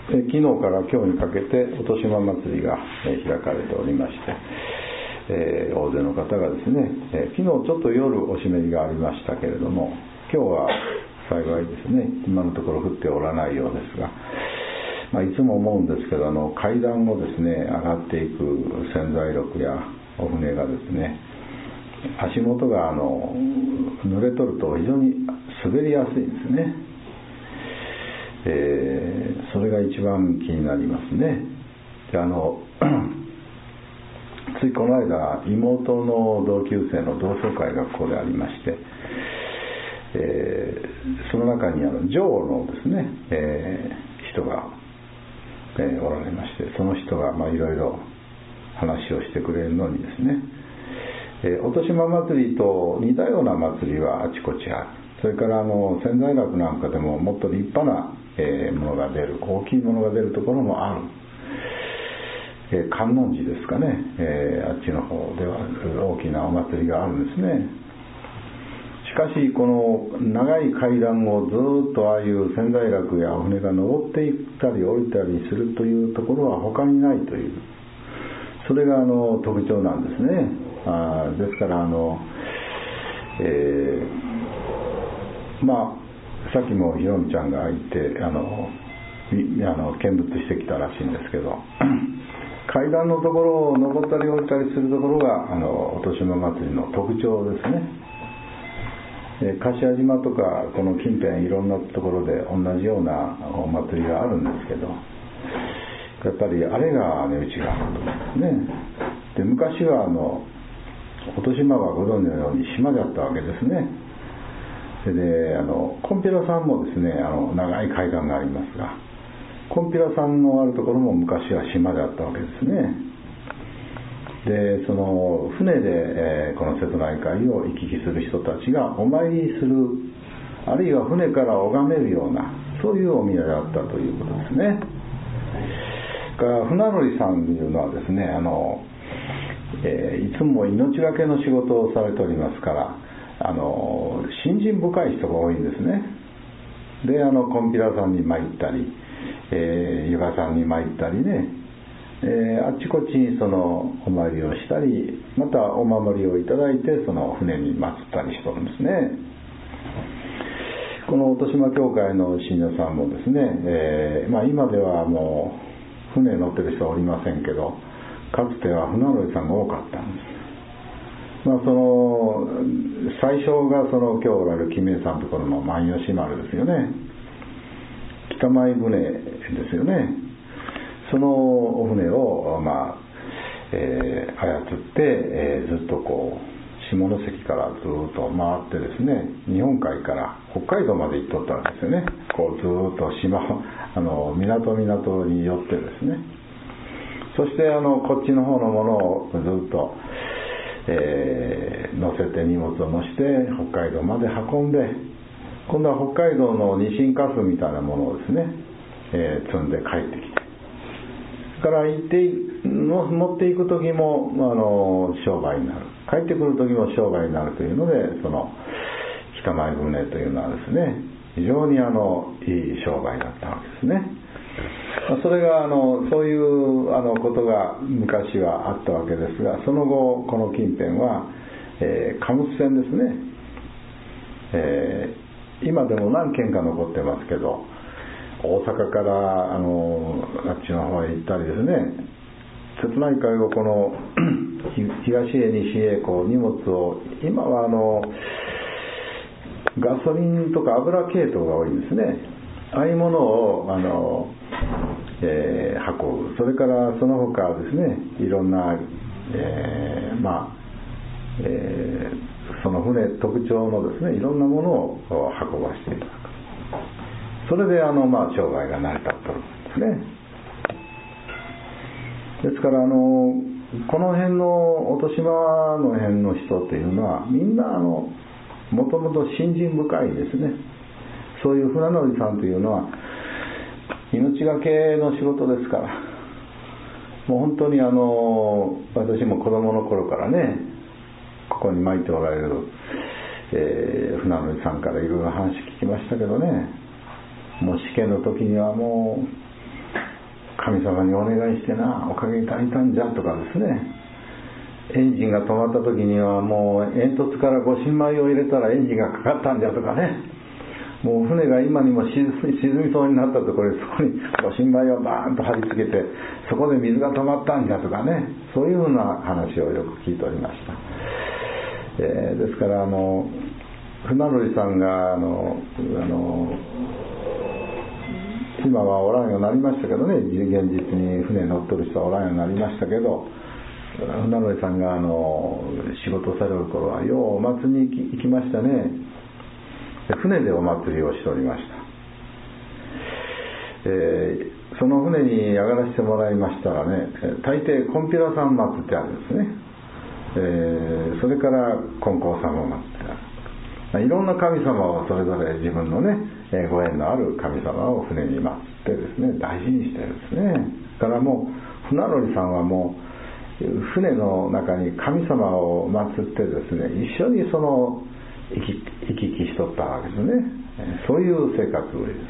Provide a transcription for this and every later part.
昨日から今日にかけて音島祭りが開かれておりまして、大勢の方がですね、昨日ちょっと夜お湿りがありましたけれども、今日は幸いですね、今のところ降っておらないようですが、いつも思うんですけど、階段をですね上がっていく潜在力やお船がですね、足元が濡れとると非常に滑りやすいんですね。それが一番気になりますね。でついこの間、妹の同級生の同窓会がここでありまして、その中に女王のですね、人が、おられまして、その人がいろいろ話をしてくれるのにですね、音島祭りと似たような祭りはあちこちある。それから潜在楽なんかでももっと立派なものが出る、大きいものが出るところもある。観音寺ですかね、あっちの方では大きなお祭りがあるんですね。しかしこの長い階段をずっとああいう潜在楽やお船が登っていったり降りたりするというところは他にないという、それが特徴なんですね。ですからさっきもひろみちゃんが言って見物してきたらしいんですけど階段のところを登ったり降りたりするところが音島祭りの特徴ですね。柏島とかこの近辺いろんなところで同じようなお祭りがあるんですけど、やっぱりあれが値打ちがあると思うんですね。で、昔は音島はご存知のように島だったわけですね。でコンピラさんもですね、長い階段がありますが、コンピラさんのあるところも昔は島だったわけですね。でその船で、この瀬戸内海を行き来する人たちがお参りする、あるいは船から拝めるような、そういうお宮だったということですね。から船乗さんというのはですね、いつも命がけの仕事をされておりますから、信心深い人が多いんですね。でコンピラさんに参ったり、湯河さんに参ったりね、あっちこっちにそのお参りをしたり、またお守りをいただいてその船に祀ったりしてるんですね。この音島教会の信者さんもですね、今ではもう船に乗ってる人はおりませんけど、かつては船乗りさんが多かったんです。その最初がその今日おられる金明さんのところの万吉丸ですよね。北前船ですよね。そのお船を、操って、ずっとこう下関からずっと回ってですね、日本海から北海道まで行っとったわけですよね。こうずっと港に寄ってですね、そしてこっちの方のものをずっと、乗せて荷物を乗せて北海道まで運んで、今度は北海道のニシンカスみたいなものをですね、積んで帰ってきて、から持っていく時も商売になる、帰ってくる時も商売になるというので、その北前船というのはですね、非常にいい商売だったわけですね。それがそういうことが昔はあったわけですが、その後この近辺は、貨物船ですね、今でも何軒か残ってますけど、大阪からあっちの方へ行ったりですね、瀬戸内海をこの東へ西へこう荷物を、今はガソリンとか油系統が多いんですね。ああいうものを運ぶ。それからその他ですね、いろんな、その船特徴のですね、いろんなものを運ばせていただく。それで商売が成り立っているんですね。ですからこの辺の音島の辺の人っていうのはみんなもともと信心深いですね。そういう船乗りさんというのは命がけの仕事ですから、もう本当に私も子供の頃からね、ここに巻いておられる、船乗りさんからいろいろ話聞きましたけどね、もう試験の時にはもう神様にお願いしてな、おかげいただいたんじゃとかですね、エンジンが止まった時にはもう煙突からご神米を入れたらエンジンがかかったんじゃとかね、もう船が今にも沈みそうになったところで、そこにご神米をバーンと貼り付けて、そこで水が止まったんじゃとかね、そういうふうな話をよく聞いておりました。ですから船乗さんが今はおらんようになりましたけどね、現実に船に乗っとる人はおらんようになりましたけど、船乗さんが仕事される頃はようお祭りに行きましたね。船でお祭りをしておりました。その船に上がらせてもらいましたらね、大抵コンピラさん祭ってあるんですね。それから金光様を祭ってある。いろんな神様をそれぞれ自分のね、ご縁のある神様を船に祭ってですね、大事にしてるんですね。だからもう船乗さんはもう船の中に神様を祀ってですね、一緒にその行き来しとったわけですね。そういう生活ぶりです。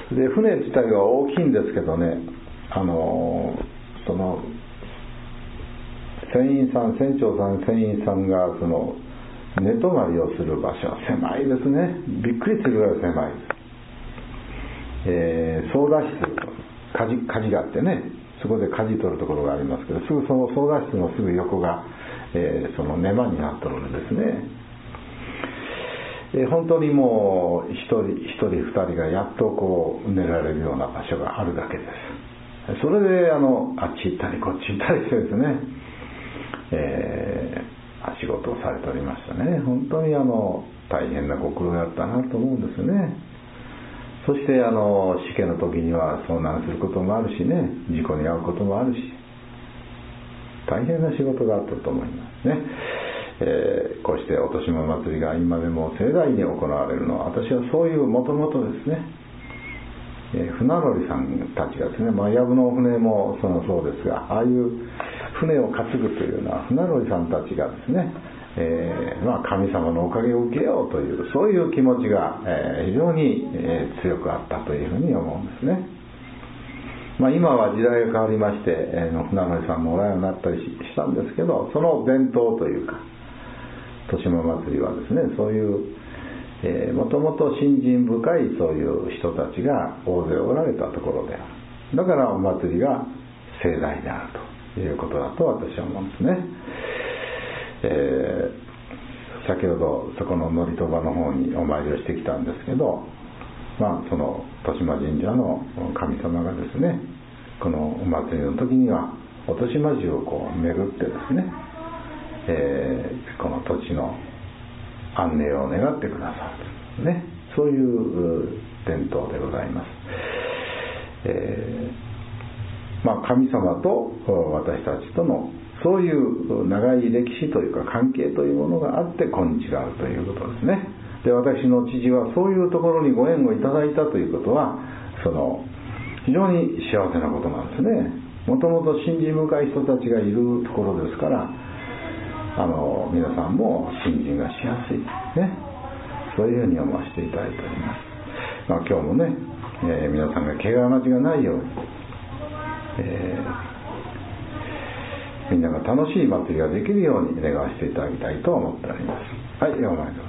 で、船自体は大きいんですけどね、その船長さん、船員さんがその寝泊まりをする場所は狭いですね。びっくりするぐらい狭いです。操舵室、舵があってね、そこで舵取るところがありますけど、すぐその操舵室のすぐ横が、その寝間になってるんですね。本当にもう一人二人がやっとこう寝られるような場所があるだけです。それであっち行ったりこっち行ったりしてですね、仕事をされておりましたね。本当に大変なご苦労だったなと思うんですね。そして試験の時には遭難することもあるしね、事故に遭うこともあるし、大変な仕事があったと思いますね。こうしてお年も祭りが今でも盛大に行われるのは、私はそういうもともとですね、船乗りさんたちがですね、やぶの船もそうですが、ああいう船を担ぐというのは船乗りさんたちがですね、神様のおかげを受けようというそういう気持ちが、非常に、強くあったというふうに思うんですね。今は時代が変わりまして、船乗りさんもおらんようになったりしたんですけど、その伝統というか年も祭りはですね、そういうもともと信心深いそういう人たちが大勢おられたところである。だからお祭りが盛大であるということだと私は思うんですね。先ほどそこの乗り鳥場の方にお参りをしてきたんですけど、その豊島神社の神様がですね、このお祭りの時には豊島寺をこう巡ってですね、この土地の安寧を願ってくださる、ね、そういう伝統でございます。神様と私たちとのそういう長い歴史というか関係というものがあって今日があるということですね。で、私の父はそういうところにご縁をいただいたということは非常に幸せなことなんですね。もともと信心深い人たちがいるところですから、皆さんも信心がしやすい、ね、そういうふうに思わせていただいております。今日もね、皆さんが怪我なちがないように、みんなが楽しい祭りができるように願わせていただきたいと思っております。はい、お前